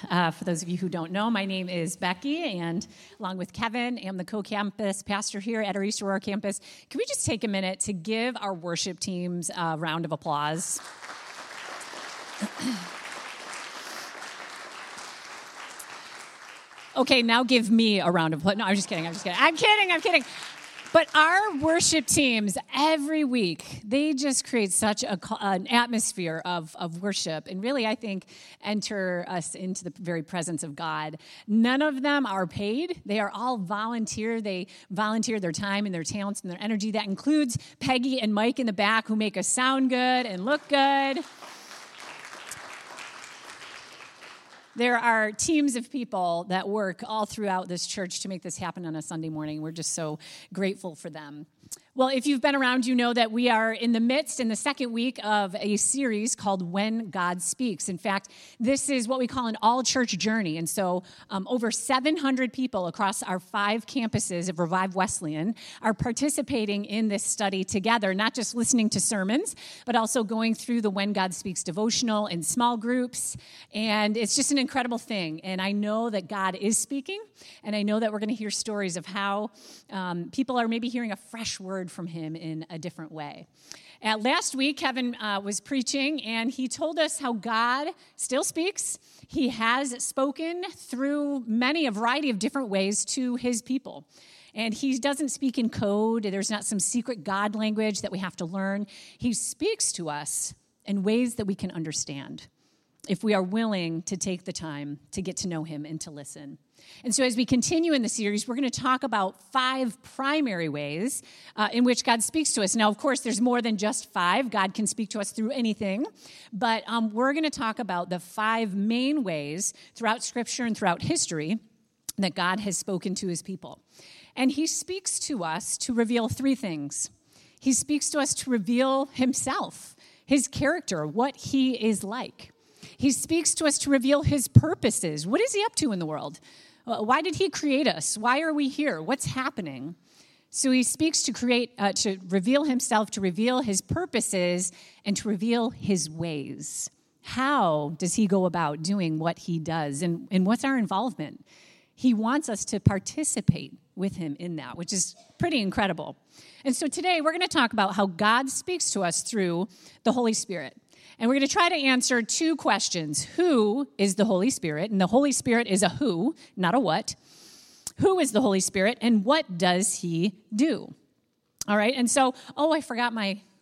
For those of you who don't know, my name is Becky, and along with Kevin, I'm the co-campus pastor here at our East Aurora campus. Can we just take a minute to give our worship teams a round of applause? Okay, now give me a round of applause. No, I'm just kidding. I'm kidding. But our worship teams, every week, they just create such an atmosphere of worship and really, I think, enter us into the very presence of God. None of them are paid. They are all volunteer. They volunteer their time and their talents and their energy. That includes Peggy and Mike in the back who make us sound good and look good. There are teams of people that work all throughout this church to make this happen on a Sunday morning. We're just so grateful for them. Well, if you've been around, you know that we are in the second week of a series called When God Speaks. In fact, this is what we call an all-church journey. And so over 700 people across our 5 campuses of Revive Wesleyan are participating in this study together, not just listening to sermons, but also going through the When God Speaks devotional in small groups. And it's just an incredible thing. And I know that God is speaking, and I know that we're going to hear stories of how people are maybe hearing a fresh word from him in a different way. Last week, Kevin was preaching, and he told us how God still speaks. He has spoken through a variety of different ways to his people. And he doesn't speak in code. There's not some secret God language that we have to learn. He speaks to us in ways that we can understand if we are willing to take the time to get to know him and to listen. And so as we continue in the series, we're going to talk about 5 primary ways in which God speaks to us. Now, of course, there's more than just 5. God can speak to us through anything. But we're going to talk about the 5 main ways throughout Scripture and throughout history that God has spoken to his people. And he speaks to us to reveal 3 things. He speaks to us to reveal himself, his character, what he is like. He speaks to us to reveal his purposes. What is he up to in the world? Why did he create us? Why are we here? What's happening? So he speaks to reveal himself, to reveal his purposes, and to reveal his ways. How does he go about doing what he does? And what's our involvement? He wants us to participate with him in that, which is pretty incredible. And so today we're going to talk about how God speaks to us through the Holy Spirit. And we're going to try to answer 2 questions. Who is the Holy Spirit? And the Holy Spirit is a who, not a what. Who is the Holy Spirit, and what does he do? All right, and so, I forgot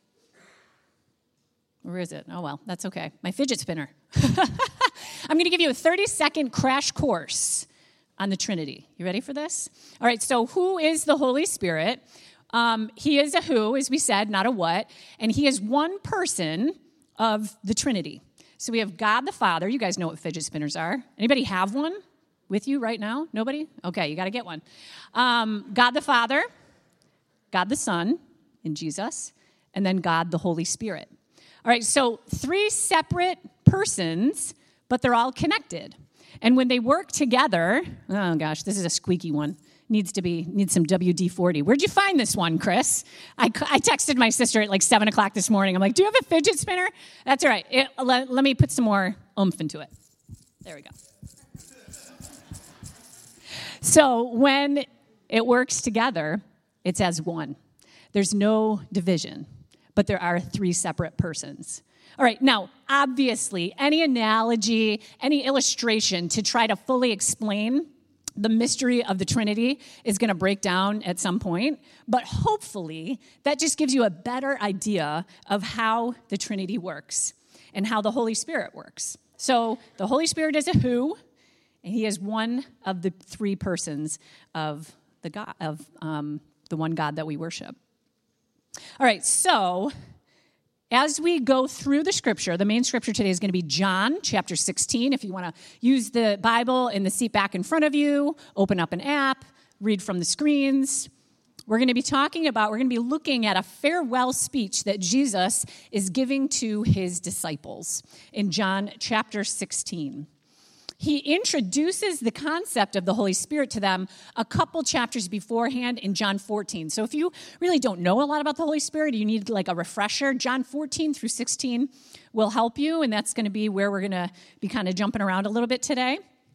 where is it? Oh, well, that's okay. My fidget spinner. I'm going to give you a 30-second crash course on the Trinity. You ready for this? All right, so who is the Holy Spirit? He is a who, as we said, not a what. And he is one person of the Trinity. So we have God the Father. You guys know what fidget spinners are. Anybody have one with you right now? Nobody? Okay, you got to get one. God the Father, God the Son in Jesus, and then God the Holy Spirit. All right, so 3 separate persons, but they're all connected. And when they work together, oh gosh, this is a squeaky one. Needs some WD-40. Where'd you find this one, Chris? I texted my sister at 7 o'clock this morning. I'm like, do you have a fidget spinner? That's all right. Let me put some more oomph into it. There we go. So when it works together, it's as one. There's no division, but there are 3 separate persons. All right, now, obviously, any analogy, any illustration to try to fully explain the mystery of the Trinity is going to break down at some point, but hopefully that just gives you a better idea of how the Trinity works and how the Holy Spirit works. So the Holy Spirit is a who, and he is one of the 3 persons of the God, of the one God that we worship. All right, so as we go through the scripture, the main scripture today is going to be John chapter 16. If you want to use the Bible in the seat back in front of you, open up an app, read from the screens. We're going to be looking at a farewell speech that Jesus is giving to his disciples in John chapter 16. He introduces the concept of the Holy Spirit to them a couple chapters beforehand in John 14. So if you really don't know a lot about the Holy Spirit, you need a refresher, John 14 through 16 will help you, and that's going to be where we're going to be kind of jumping around a little bit today.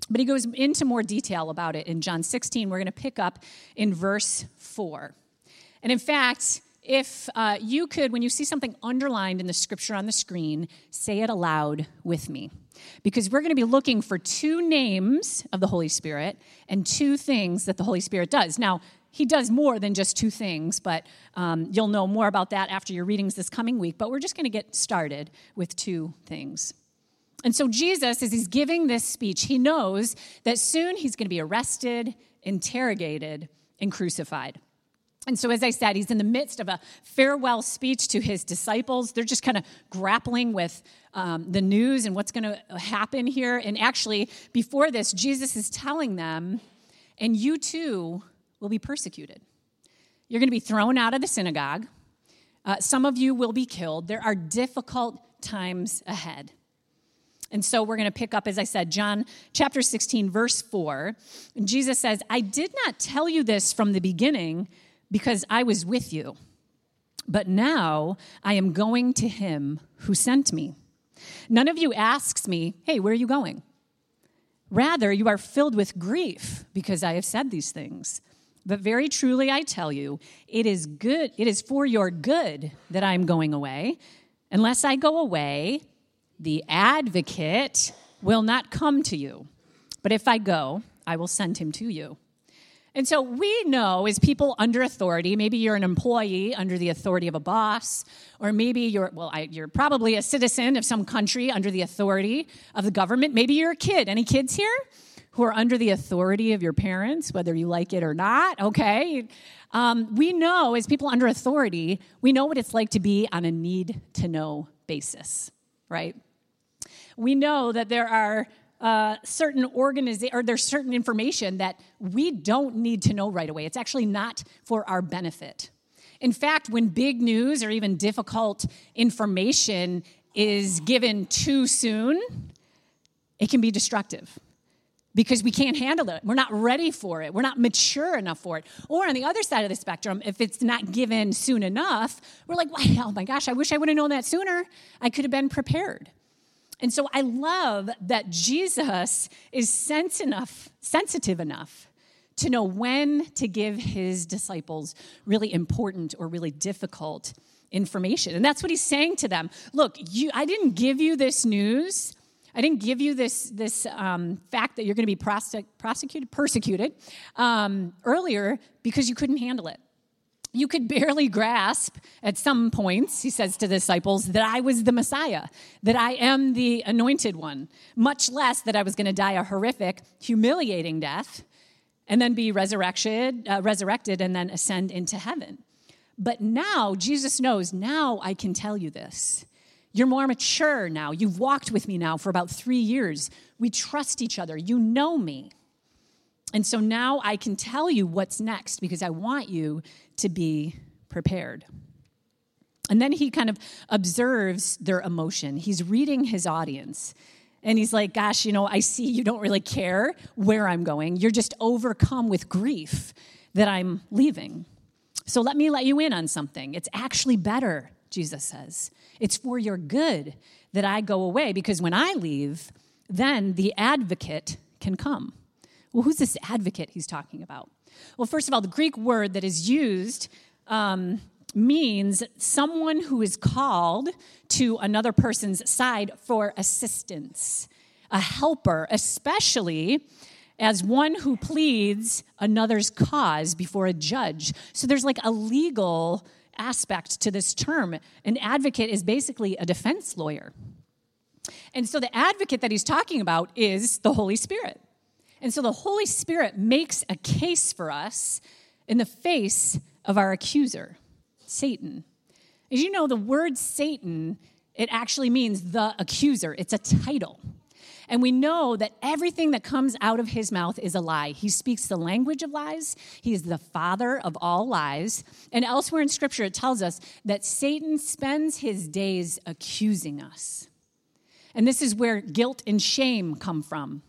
But he goes into more detail about it in John 16. We're going to pick up in verse 4. And in fact, if you could, when you see something underlined in the scripture on the screen, say it aloud with me. Because we're going to be looking for 2 names of the Holy Spirit and 2 things that the Holy Spirit does. Now, he does more than just 2 things, but you'll know more about that after your readings this coming week. But we're just going to get started with 2 things. And so Jesus, as he's giving this speech, he knows that soon he's going to be arrested, interrogated, and crucified. And so, as I said, he's in the midst of a farewell speech to his disciples. They're just kind of grappling with the news and what's going to happen here. And actually, before this, Jesus is telling them, and you too will be persecuted. You're going to be thrown out of the synagogue. Some of you will be killed. There are difficult times ahead. And so we're going to pick up, as I said, John chapter 16, verse 4. And Jesus says, I did not tell you this from the beginning because I was with you. But now I am going to him who sent me. None of you asks me, hey, where are you going? Rather, you are filled with grief because I have said these things. But very truly I tell you, it is for your good that I am going away. Unless I go away, the advocate will not come to you. But if I go, I will send him to you. And so we know as people under authority, maybe you're an employee under the authority of a boss, or maybe you're probably a citizen of some country under the authority of the government. Maybe you're a kid. Any kids here who are under the authority of your parents, whether you like it or not? Okay. We know as people under authority, we know what it's like to be on a need-to-know basis, right? We know that there are there's certain information that we don't need to know right away. It's actually not for our benefit. In fact, when big news or even difficult information is given too soon, it can be destructive because we can't handle it. We're not ready for it. We're not mature enough for it. Or on the other side of the spectrum, if it's not given soon enough, we're like, oh my gosh, I wish I would have known that sooner. I could have been prepared. And so I love that Jesus is sensitive enough to know when to give his disciples really important or really difficult information. And that's what he's saying to them. Look, I didn't give you this news. I didn't give you this fact that you're going to be persecuted earlier because you couldn't handle it. You could barely grasp at some points, he says to the disciples, that I was the Messiah, that I am the anointed one, much less that I was going to die a horrific, humiliating death and then be resurrected and then ascend into heaven. But now, Jesus knows, now I can tell you this. You're more mature now. You've walked with me now for about 3 years. We trust each other. You know me. And so now I can tell you what's next because I want you to be prepared. And then he kind of observes their emotion. He's reading his audience. And he's like, gosh, I see you don't really care where I'm going. You're just overcome with grief that I'm leaving. So let me let you in on something. It's actually better, Jesus says. It's for your good that I go away because when I leave, then the advocate can come. Well, who's this advocate he's talking about? Well, first of all, the Greek word that is used means someone who is called to another person's side for assistance, a helper, especially as one who pleads another's cause before a judge. So there's like a legal aspect to this term. An advocate is basically a defense lawyer. And so the advocate that he's talking about is the Holy Spirit. And so the Holy Spirit makes a case for us in the face of our accuser, Satan. As you know, the word Satan, it actually means the accuser. It's a title. And we know that everything that comes out of his mouth is a lie. He speaks the language of lies. He is the father of all lies. And elsewhere in Scripture, it tells us that Satan spends his days accusing us. And this is where guilt and shame come from.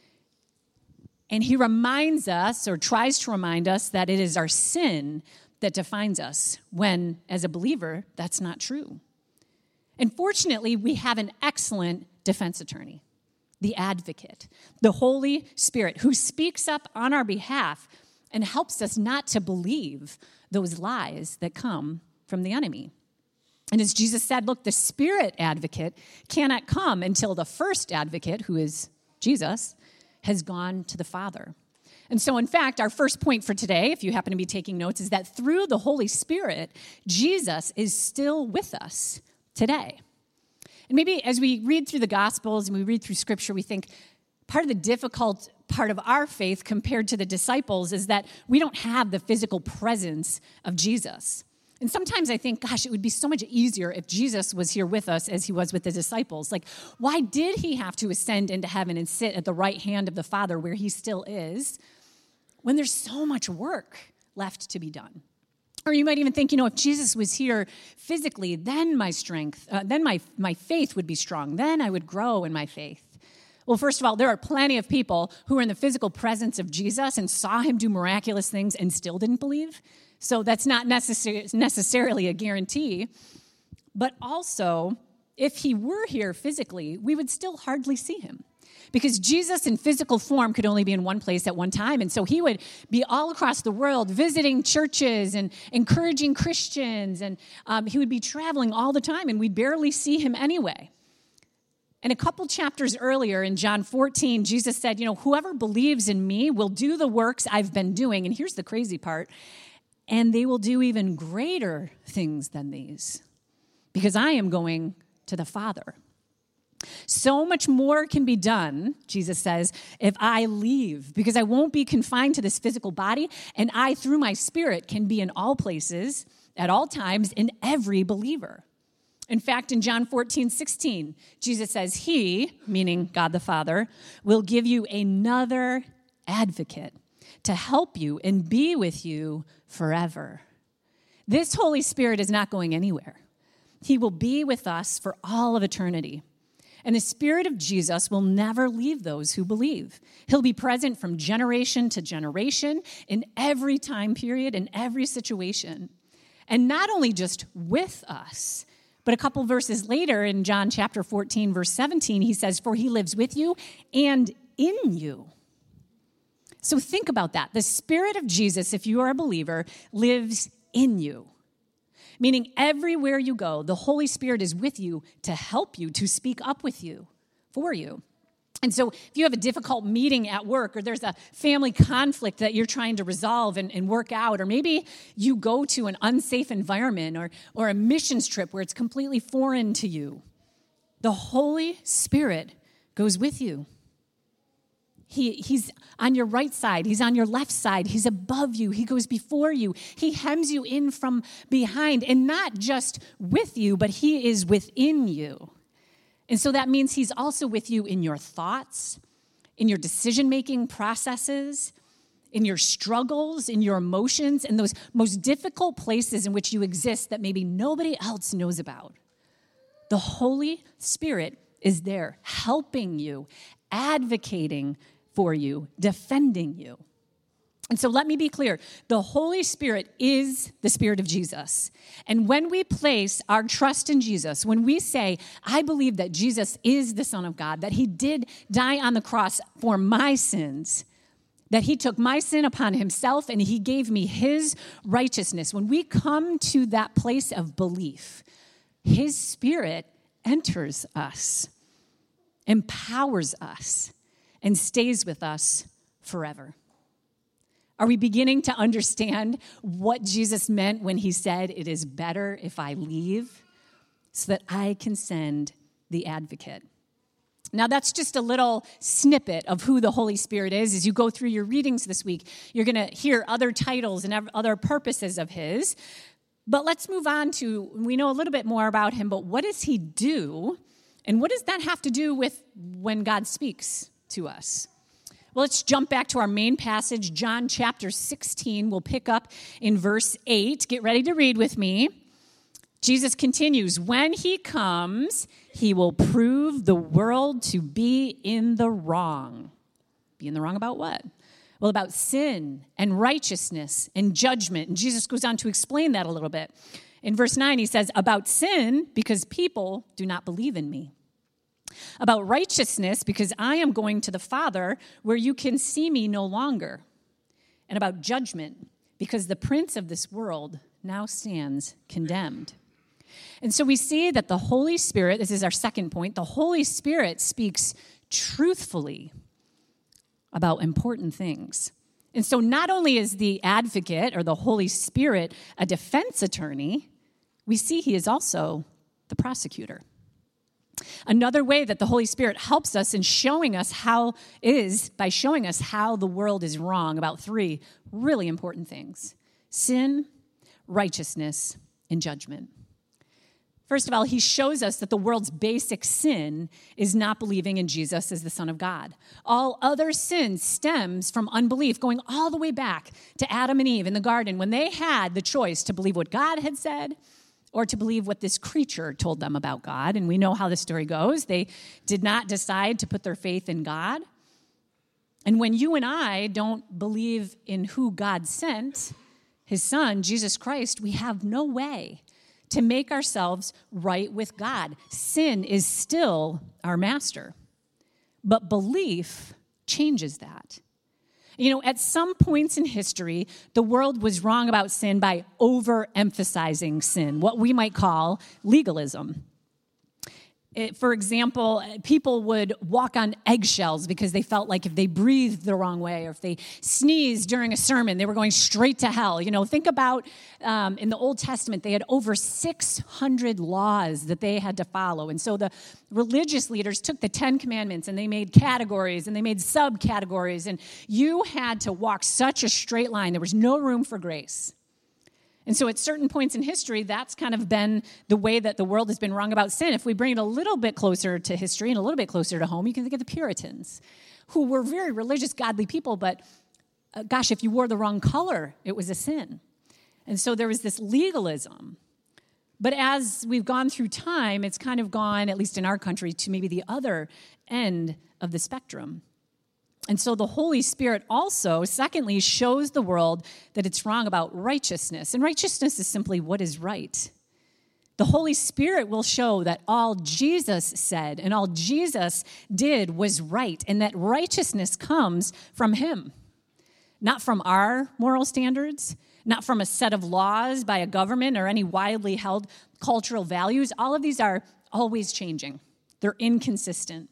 And he reminds us, or tries to remind us, that it is our sin that defines us, when, as a believer, that's not true. And fortunately, we have an excellent defense attorney, the advocate, the Holy Spirit, who speaks up on our behalf and helps us not to believe those lies that come from the enemy. And as Jesus said, look, the Spirit advocate cannot come until the first advocate, who is Jesus, has gone to the Father. And so, in fact, our first point for today, if you happen to be taking notes, is that through the Holy Spirit, Jesus is still with us today. And maybe as we read through the Gospels and we read through Scripture, we think part of the difficult part of our faith compared to the disciples is that we don't have the physical presence of Jesus. And sometimes I think, gosh, it would be so much easier if Jesus was here with us as he was with the disciples. Like, why did he have to ascend into heaven and sit at the right hand of the Father where he still is when there's so much work left to be done? Or you might even think, if Jesus was here physically, then my strength, then my faith would be strong. Then I would grow in my faith. Well, first of all, there are plenty of people who were in the physical presence of Jesus and saw him do miraculous things and still didn't believe. So that's not necessarily a guarantee. But also, if he were here physically, we would still hardly see him. Because Jesus in physical form could only be in one place at one time. And so he would be all across the world visiting churches and encouraging Christians. And he would be traveling all the time, and we'd barely see him anyway. And a couple chapters earlier in John 14, Jesus said, whoever believes in me will do the works I've been doing. And here's the crazy part. And they will do even greater things than these, because I am going to the Father. So much more can be done, Jesus says, if I leave, because I won't be confined to this physical body, and I, through my Spirit, can be in all places, at all times, in every believer. In fact, in John 14:16, Jesus says, he, meaning God the Father, will give you another advocate to help you and be with you forever. This Holy Spirit is not going anywhere. He will be with us for all of eternity. And the Spirit of Jesus will never leave those who believe. He'll be present from generation to generation in every time period, in every situation. And not only just with us, but a couple verses later in John chapter 14, verse 17, he says, for he lives with you and in you. So think about that. The Spirit of Jesus, if you are a believer, lives in you. Meaning everywhere you go, the Holy Spirit is with you to help you, to speak up with you, for you. And so if you have a difficult meeting at work, or there's a family conflict that you're trying to resolve and work out, or maybe you go to an unsafe environment or a missions trip where it's completely foreign to you, the Holy Spirit goes with you. He's on your right side. He's on your left side. He's above you. He goes before you. He hems you in from behind, and not just with you, but he is within you. And so that means he's also with you in your thoughts, in your decision-making processes, in your struggles, in your emotions, in those most difficult places in which you exist that maybe nobody else knows about. The Holy Spirit is there helping you, advocating for you, defending you. And so let me be clear. The Holy Spirit is the Spirit of Jesus. And when we place our trust in Jesus, when we say, I believe that Jesus is the Son of God, that he did die on the cross for my sins, that he took my sin upon himself and he gave me his righteousness, when we come to that place of belief, his Spirit enters us, empowers us, and stays with us forever. Are we beginning to understand what Jesus meant when he said, it is better if I leave so that I can send the advocate? Now, that's just a little snippet of who the Holy Spirit is. As you go through your readings this week, you're going to hear other titles and other purposes of his. But let's move on to, we know a little bit more about him, but what does he do? And what does that have to do with when God speaks to us? Well, let's jump back to our main passage, John chapter 16. We'll pick up in verse 8. Get ready to read with me. Jesus continues, when he comes, he will prove the world to be in the wrong. Be in the wrong about what? Well, about sin and righteousness and judgment. And Jesus goes on to explain that a little bit. In verse 9, he says, about sin, because people do not believe in me. about righteousness, because I am going to the Father where you can see me no longer, and about judgment, because the prince of this world now stands condemned. And so we see that the Holy Spirit, this is our second point, the Holy Spirit speaks truthfully about important things. And so not only is the advocate or the Holy Spirit a defense attorney, we see he is also the prosecutor. Another way that the Holy Spirit helps us in showing us how is by showing us how the world is wrong about three really important things: sin, righteousness, and judgment. First of all, he shows us that the world's basic sin is not believing in Jesus as the Son of God. All other sin stems from unbelief, going all the way back to Adam and Eve in the garden when they had the choice to believe what God had said or to believe what this creature told them about God. And we know how the story goes. They did not decide to put their faith in God. And when you and I don't believe in who God sent, his Son, Jesus Christ, we have no way to make ourselves right with God. Sin is still our master. But belief changes that. You know, at some points in history, the world was wrong about sin by overemphasizing sin, what we might call legalism. For example, people would walk on eggshells because they felt like if they breathed the wrong way or if they sneezed during a sermon, they were going straight to hell. You know, think about in the Old Testament, they had over 600 laws that they had to follow. And so the religious leaders took the 10 Commandments and they made categories and they made subcategories. And you had to walk such a straight line. There was no room for grace. And so at certain points in history, that's kind of been the way that the world has been wrong about sin. If we bring it a little bit closer to history and a little bit closer to home, you can think of the Puritans, who were very religious, godly people, but gosh, if you wore the wrong color, it was a sin. And so there was this legalism. But as we've gone through time, it's kind of gone, at least in our country, to maybe the other end of the spectrum. And so the Holy Spirit also, secondly, shows the world that it's wrong about righteousness. And righteousness is simply what is right. The Holy Spirit will show that all Jesus said and all Jesus did was right, and that righteousness comes from him, not from our moral standards, not from a set of laws by a government or any widely held cultural values. All of these are always changing. They're inconsistent.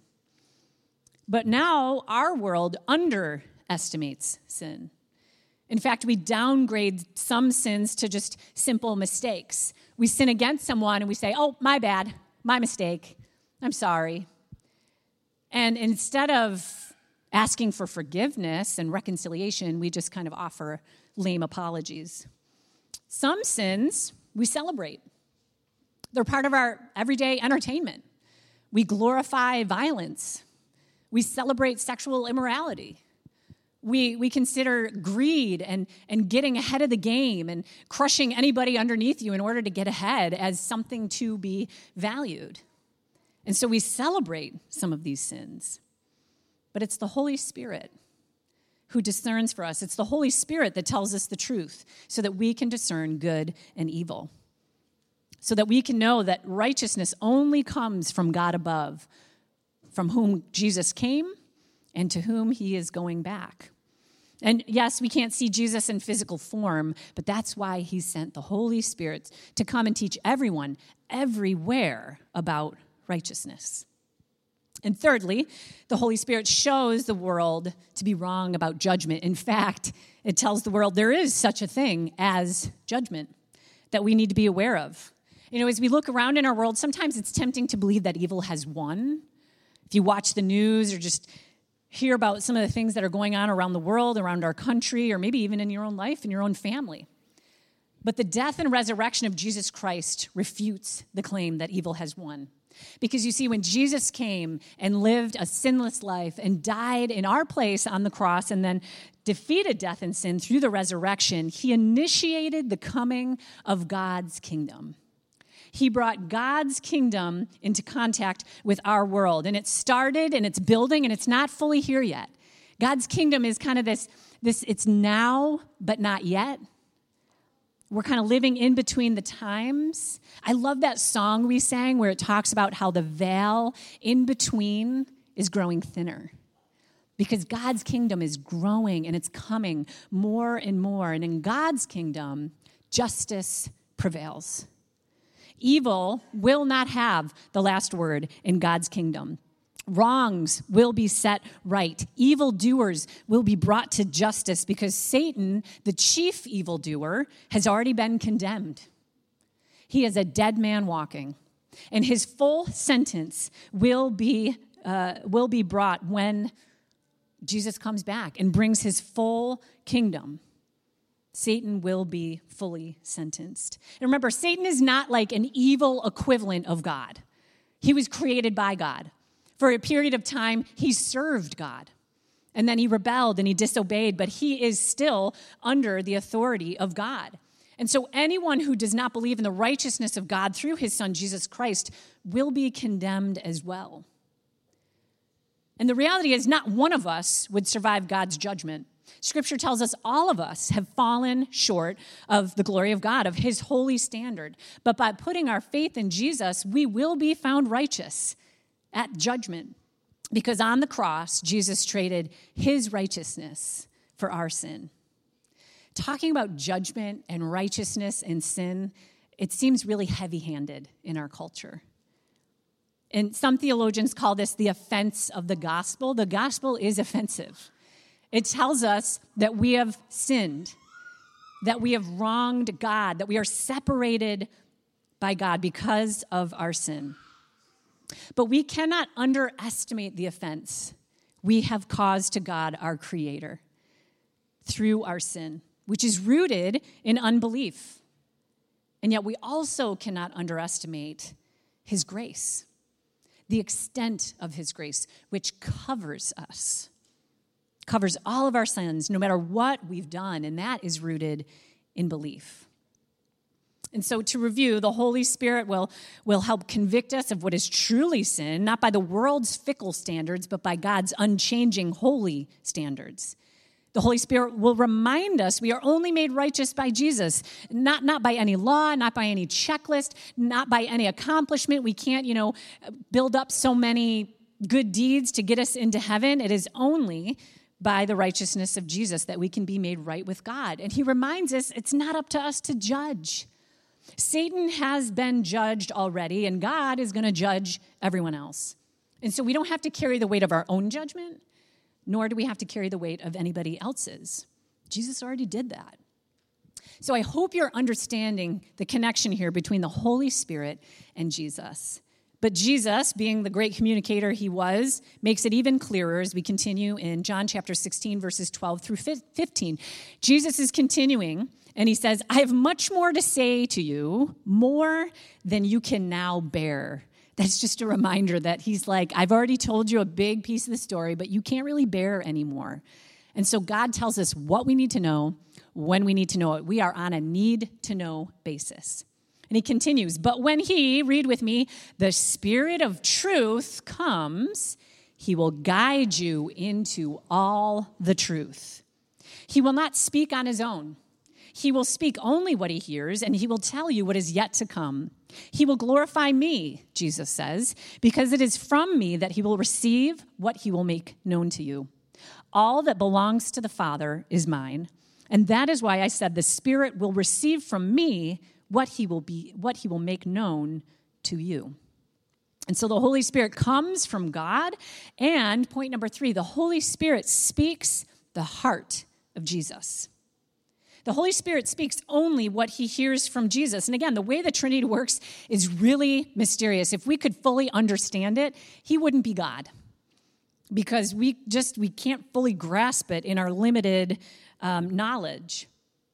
But now our world underestimates sin. In fact, we downgrade some sins to just simple mistakes. We sin against someone and we say, oh, my bad, my mistake, I'm sorry. And instead of asking for forgiveness and reconciliation, we just kind of offer lame apologies. Some sins we celebrate. They're part of our everyday entertainment. We glorify violence. We celebrate sexual immorality. We consider greed and getting ahead of the game and crushing anybody underneath you in order to get ahead as something to be valued. And so we celebrate some of these sins. But it's the Holy Spirit who discerns for us. It's the Holy Spirit that tells us the truth so that we can discern good and evil. So that we can know that righteousness only comes from God above, from whom Jesus came and to whom he is going back. And yes, we can't see Jesus in physical form, but that's why he sent the Holy Spirit to come and teach everyone, everywhere, about righteousness. And thirdly, the Holy Spirit shows the world to be wrong about judgment. In fact, it tells the world there is such a thing as judgment that we need to be aware of. You know, as we look around in our world, sometimes it's tempting to believe that evil has won. If you watch the news or just hear about some of the things that are going on around the world, around our country, or maybe even in your own life, in your own family. But the death and resurrection of Jesus Christ refutes the claim that evil has won. Because you see, when Jesus came and lived a sinless life and died in our place on the cross and then defeated death and sin through the resurrection, he initiated the coming of God's kingdom. He brought God's kingdom into contact with our world. And it started and it's building and it's not fully here yet. God's kingdom is kind of this it's now, but not yet. We're kind of living in between the times. I love that song we sang where it talks about how the veil in between is growing thinner. Because God's kingdom is growing and it's coming more and more. And in God's kingdom, justice prevails. Evil will not have the last word in God's kingdom. Wrongs will be set right. Evildoers will be brought to justice because Satan, the chief evildoer, has already been condemned. He is a dead man walking, and his full sentence will be brought when Jesus comes back and brings his full kingdom. Satan will be fully sentenced. And remember, Satan is not like an evil equivalent of God. He was created by God. For a period of time, he served God. And then he rebelled and he disobeyed, but he is still under the authority of God. And so anyone who does not believe in the righteousness of God through his son, Jesus Christ, will be condemned as well. And the reality is not one of us would survive God's judgment. Scripture tells us all of us have fallen short of the glory of God, of his holy standard. But by putting our faith in Jesus, we will be found righteous at judgment. Because on the cross, Jesus traded his righteousness for our sin. Talking about judgment and righteousness and sin, it seems really heavy-handed in our culture. And some theologians call this the offense of the gospel. The gospel is offensive. It tells us that we have sinned, that we have wronged God, that we are separated by God because of our sin. But we cannot underestimate the offense we have caused to God, our Creator, through our sin, which is rooted in unbelief. And yet we also cannot underestimate his grace. The extent of his grace, which covers us, covers all of our sins, no matter what we've done, and that is rooted in belief. And so to review, the Holy Spirit will help convict us of what is truly sin, not by the world's fickle standards, but by God's unchanging holy standards. The Holy Spirit will remind us we are only made righteous by Jesus, not by any law, not by any checklist, not by any accomplishment. We can't, build up so many good deeds to get us into heaven. It is only by the righteousness of Jesus that we can be made right with God. And he reminds us it's not up to us to judge. Satan has been judged already, and God is going to judge everyone else. And so we don't have to carry the weight of our own judgment, nor do we have to carry the weight of anybody else's. Jesus already did that. So I hope you're understanding the connection here between the Holy Spirit and Jesus. But Jesus, being the great communicator he was, makes it even clearer as we continue in John chapter 16, verses 12 through 15. Jesus is continuing, and he says, I have much more to say to you, more than you can now bear. That's just a reminder that he's like, I've already told you a big piece of the story, but you can't really bear anymore. And so God tells us what we need to know, when we need to know it. We are on a need-to-know basis. And he continues, but when he, read with me, the Spirit of truth comes, he will guide you into all the truth. He will not speak on his own. He will speak only what he hears, and he will tell you what is yet to come. He will glorify me, Jesus says, because it is from me that he will receive what he will make known to you. All that belongs to the Father is mine, and that is why I said the Spirit will receive from me what he will make known to you. And so the Holy Spirit comes from God, and point number 3, the Holy Spirit speaks the heart of Jesus. The Holy Spirit speaks only what he hears from Jesus. And again, the way the Trinity works is really mysterious. If we could fully understand it, he wouldn't be God, because we can't fully grasp it in our limited knowledge.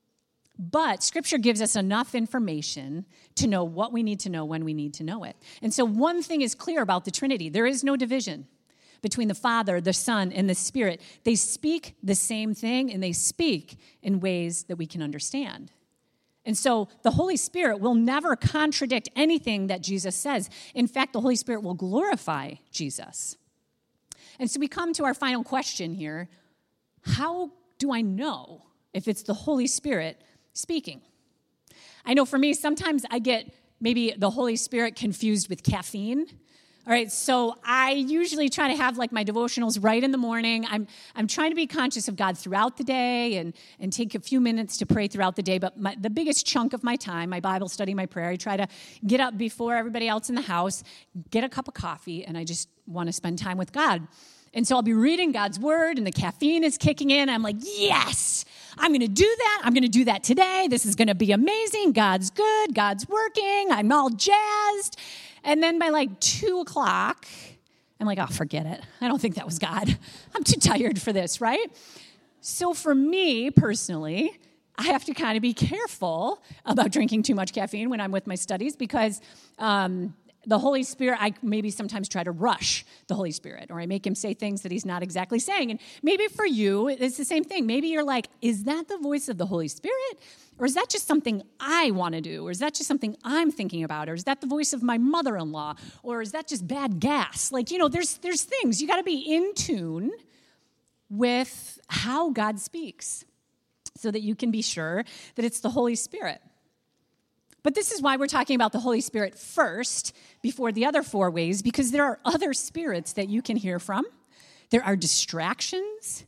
But Scripture gives us enough information to know what we need to know when we need to know it. And so one thing is clear about the Trinity. There is no division between the Father, the Son, and the Spirit. They speak the same thing, and they speak in ways that we can understand. And so the Holy Spirit will never contradict anything that Jesus says. In fact, the Holy Spirit will glorify Jesus. And so we come to our final question here. How do I know if it's the Holy Spirit speaking? I know for me, sometimes I get maybe the Holy Spirit confused with caffeine. All right, so I usually try to have like my devotionals right in the morning. I'm trying to be conscious of God throughout the day and take a few minutes to pray throughout the day. But the biggest chunk of my time, my Bible study, my prayer, I try to get up before everybody else in the house, get a cup of coffee, and I just want to spend time with God. And so I'll be reading God's word, and the caffeine is kicking in. I'm like, yes, I'm going to do that. I'm going to do that today. This is going to be amazing. God's good. God's working. I'm all jazzed. And then by like 2 o'clock, I'm like, oh, forget it. I don't think that was God. I'm too tired for this, right? So for me personally, I have to kind of be careful about drinking too much caffeine when I'm with my studies because the Holy Spirit, I maybe sometimes try to rush the Holy Spirit, or I make him say things that he's not exactly saying. And maybe for you, it's the same thing. Maybe you're like, is that the voice of the Holy Spirit? Or is that just something I want to do? Or is that just something I'm thinking about? Or is that the voice of my mother-in-law? Or is that just bad gas? Like, there's things. You got to be in tune with how God speaks so that you can be sure that it's the Holy Spirit. But this is why we're talking about the Holy Spirit first before the other 4 ways, because there are other spirits that you can hear from. There are distractions.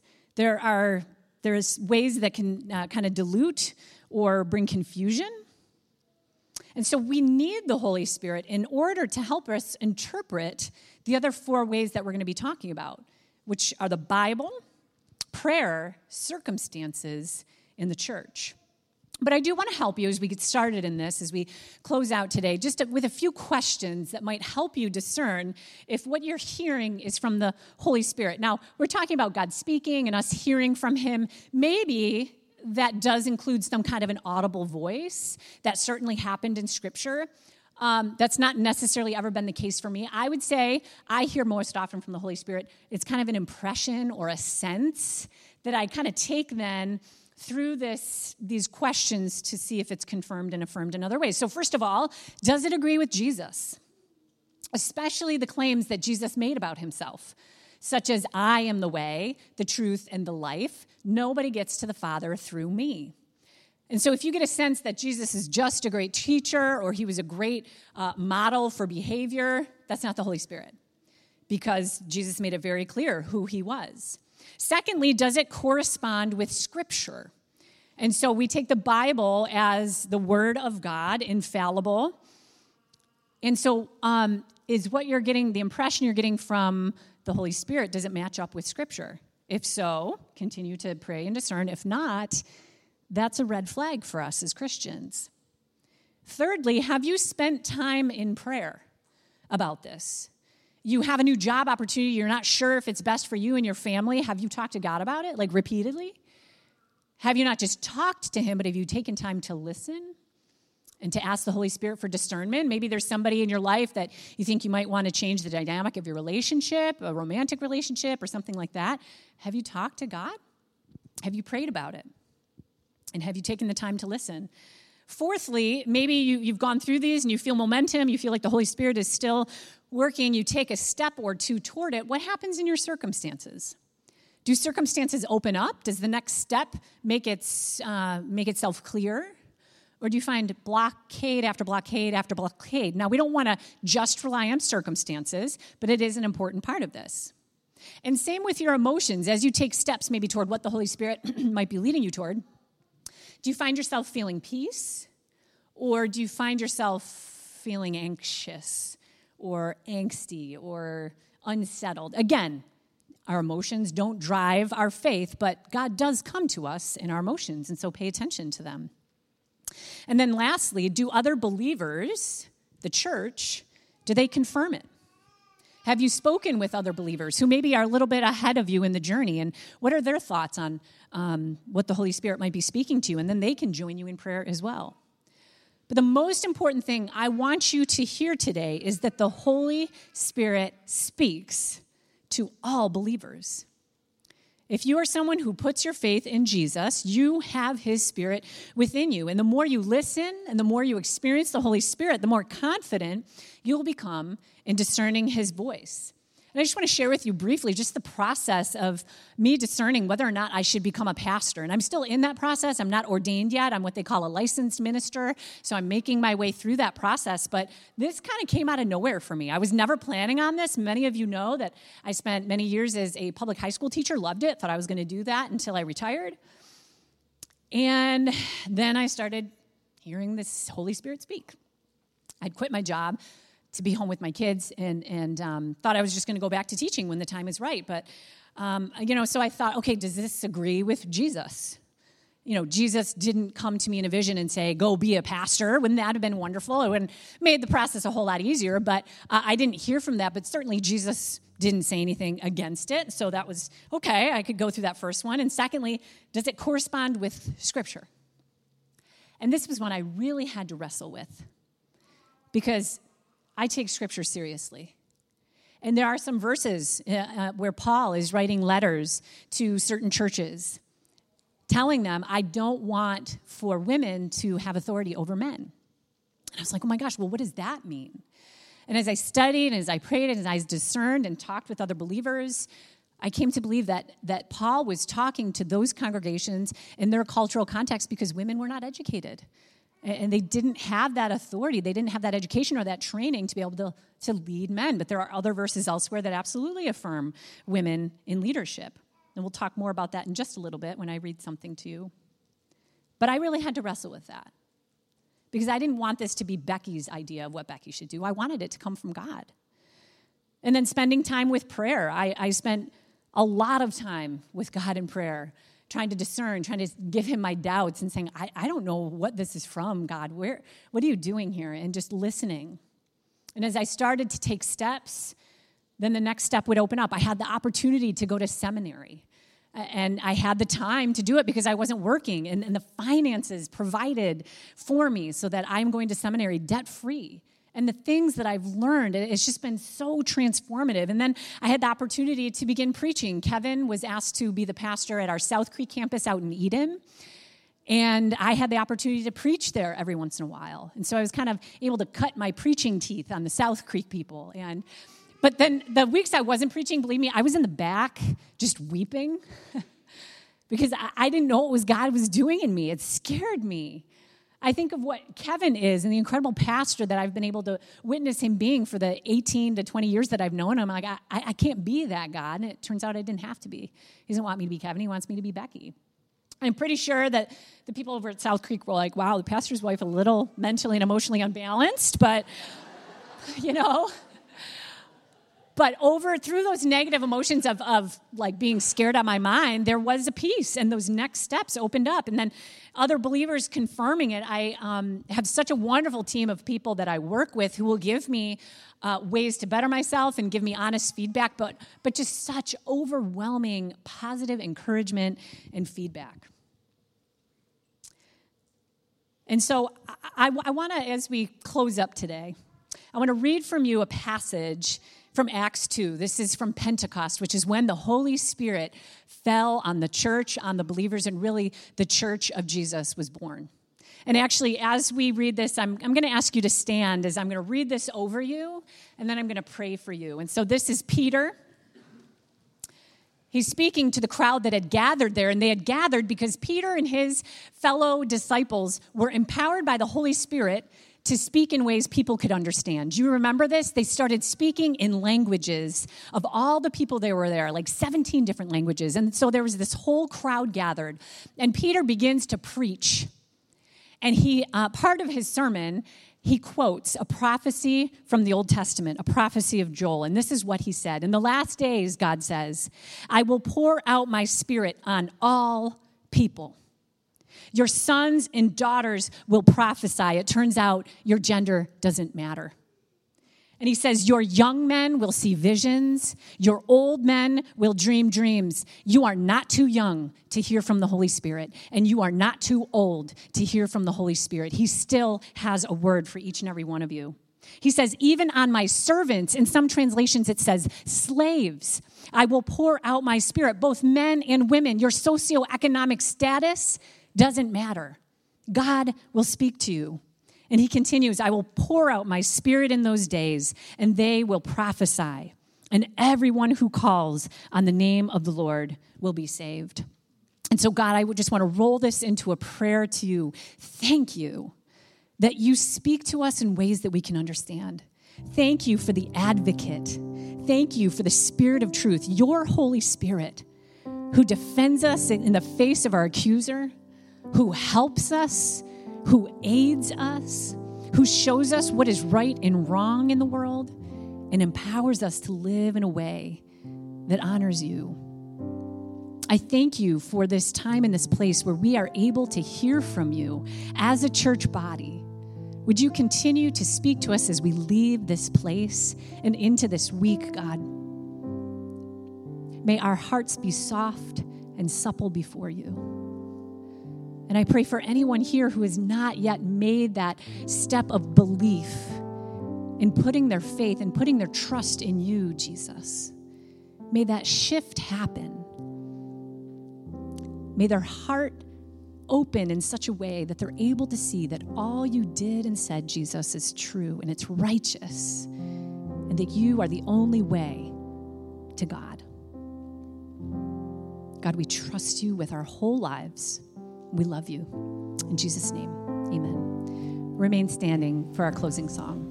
There's ways that can kind of dilute or bring confusion. And so we need the Holy Spirit in order to help us interpret the other 4 ways that we're going to be talking about, which are the Bible, prayer, circumstances, and the church. But I do want to help you as we get started in this, as we close out today, just with a few questions that might help you discern if what you're hearing is from the Holy Spirit. Now, we're talking about God speaking and us hearing from him. Maybe that does include some kind of an audible voice. That certainly happened in Scripture. That's not necessarily ever been the case for me. I would say I hear most often from the Holy Spirit. It's kind of an impression or a sense that I kind of take then through these questions to see if it's confirmed and affirmed in other ways. So first of all, does it agree with Jesus? Especially the claims that Jesus made about himself, such as, I am the way, the truth, and the life. Nobody gets to the Father through me. And so if you get a sense that Jesus is just a great teacher or he was a great model for behavior, that's not the Holy Spirit, because Jesus made it very clear who he was. Secondly, does it correspond with Scripture? And so we take the Bible as the Word of God, infallible. And so is what you're getting, the impression you're getting from the Holy Spirit, does it match up with Scripture? If so, continue to pray and discern. If not, that's a red flag for us as Christians. Thirdly, have you spent time in prayer about this? You have a new job opportunity. You're not sure if it's best for you and your family. Have you talked to God about it, like repeatedly? Have you not just talked to him, but have you taken time to listen and to ask the Holy Spirit for discernment? Maybe there's somebody in your life that you think you might want to change the dynamic of your relationship, a romantic relationship or something like that. Have you talked to God? Have you prayed about it? And have you taken the time to listen? Fourthly, maybe you've gone through these and you feel momentum, you feel like the Holy Spirit is still working, you take a step or two toward it. What happens in your circumstances? Do circumstances open up? Does the next step make itself clear? Or do you find blockade after blockade after blockade? Now, we don't want to just rely on circumstances, but it is an important part of this. And same with your emotions. As you take steps maybe toward what the Holy Spirit might be leading you toward, do you find yourself feeling peace? Or do you find yourself feeling anxious or angsty or unsettled? Again, our emotions don't drive our faith, but God does come to us in our emotions, and so pay attention to them. And then lastly, do other believers, the church, do they confirm it? Have you spoken with other believers who maybe are a little bit ahead of you in the journey, and what are their thoughts on what the Holy Spirit might be speaking to you? And then they can join you in prayer as well. But the most important thing I want you to hear today is that the Holy Spirit speaks to all believers. If you are someone who puts your faith in Jesus, you have his Spirit within you. And the more you listen and the more you experience the Holy Spirit, the more confident you'll become in discerning his voice. And I just want to share with you briefly just the process of me discerning whether or not I should become a pastor. And I'm still in that process. I'm not ordained yet. I'm what they call a licensed minister. So I'm making my way through that process. But this kind of came out of nowhere for me. I was never planning on this. Many of you know that I spent many years as a public high school teacher, loved it, thought I was going to do that until I retired. And then I started hearing this Holy Spirit speak. I'd quit my job to be home with my kids and thought I was just going to go back to teaching when the time is right. But, so I thought, okay, does this agree with Jesus? Jesus didn't come to me in a vision and say, go be a pastor. Wouldn't that have been wonderful? It would have made the process a whole lot easier, but I didn't hear from that. But certainly Jesus didn't say anything against it. So that was, okay, I could go through that first one. And secondly, does it correspond with Scripture? And this was one I really had to wrestle with because I take Scripture seriously. And there are some verses where Paul is writing letters to certain churches telling them, I don't want for women to have authority over men. And I was like, oh my gosh, well, what does that mean? And as I studied and as I prayed and as I discerned and talked with other believers, I came to believe that Paul was talking to those congregations in their cultural context because women were not educated. And they didn't have that authority. They didn't have that education or that training to be able to lead men. But there are other verses elsewhere that absolutely affirm women in leadership. And we'll talk more about that in just a little bit when I read something to you. But I really had to wrestle with that because I didn't want this to be Becky's idea of what Becky should do. I wanted it to come from God. And then spending time with prayer. I spent a lot of time with God in prayer, trying to discern, trying to give him my doubts and saying, I don't know what this is from, God. What are you doing here? And just listening. And as I started to take steps, then the next step would open up. I had the opportunity to go to seminary. And I had the time to do it because I wasn't working. And the finances provided for me so that I'm going to seminary debt-free. And the things that I've learned, it's just been so transformative. And then I had the opportunity to begin preaching. Kevin was asked to be the pastor at our South Creek campus out in Eden. And I had the opportunity to preach there every once in a while. And so I was kind of able to cut my preaching teeth on the South Creek people. But then the weeks I wasn't preaching, believe me, I was in the back just weeping because I didn't know what God was doing in me. It scared me. I think of what Kevin is and the incredible pastor that I've been able to witness him being for the 18 to 20 years that I've known him. I'm like, I can't be that God. And it turns out I didn't have to be. He doesn't want me to be Kevin. He wants me to be Becky. I'm pretty sure that the people over at South Creek were like, wow, the pastor's wife a little mentally and emotionally unbalanced, but, But through those negative emotions of like being scared out of my mind, there was a peace, and those next steps opened up. And then other believers confirming it. I have such a wonderful team of people that I work with who will give me ways to better myself and give me honest feedback, but just such overwhelming positive encouragement and feedback. And so I want to, as we close up today, I want to read from you a passage from Acts 2. This is from Pentecost, which is when the Holy Spirit fell on the church, on the believers, and really the church of Jesus was born. And actually, as we read this, I'm going to ask you to stand as I'm going to read this over you, and then I'm going to pray for you. And so this is Peter. He's speaking to the crowd that had gathered there, and they had gathered because Peter and his fellow disciples were empowered by the Holy Spirit to speak in ways people could understand. Do you remember this? They started speaking in languages of all the people that were there, like 17 different languages. And so there was this whole crowd gathered. And Peter begins to preach. And he, part of his sermon, he quotes a prophecy from the Old Testament, a prophecy of Joel. And this is what he said. In the last days, God says, I will pour out my spirit on all people. Your sons and daughters will prophesy. It turns out your gender doesn't matter. And he says, your young men will see visions. Your old men will dream dreams. You are not too young to hear from the Holy Spirit, and you are not too old to hear from the Holy Spirit. He still has a word for each and every one of you. He says, even on my servants, in some translations it says, slaves, I will pour out my spirit, both men and women. Your socioeconomic status doesn't matter. God will speak to you. And he continues, I will pour out my spirit in those days, and they will prophesy. and everyone who calls on the name of the Lord will be saved. And so, God, I would just want to roll this into a prayer to you. Thank you that you speak to us in ways that we can understand. Thank you for the advocate. Thank you for the Spirit of truth, your Holy Spirit, who defends us in the face of our accuser, who helps us, who aids us, who shows us what is right and wrong in the world, and empowers us to live in a way that honors you. I thank you for this time in this place where we are able to hear from you as a church body. Would you continue to speak to us as we leave this place and into this week, God? May our hearts be soft and supple before you. And I pray for anyone here who has not yet made that step of belief in putting their faith and putting their trust in you, Jesus. May that shift happen. May their heart open in such a way that they're able to see that all you did and said, Jesus, is true and it's righteous, and that you are the only way to God. God, we trust you with our whole lives. We love you. In Jesus' name, amen. Remain standing for our closing song.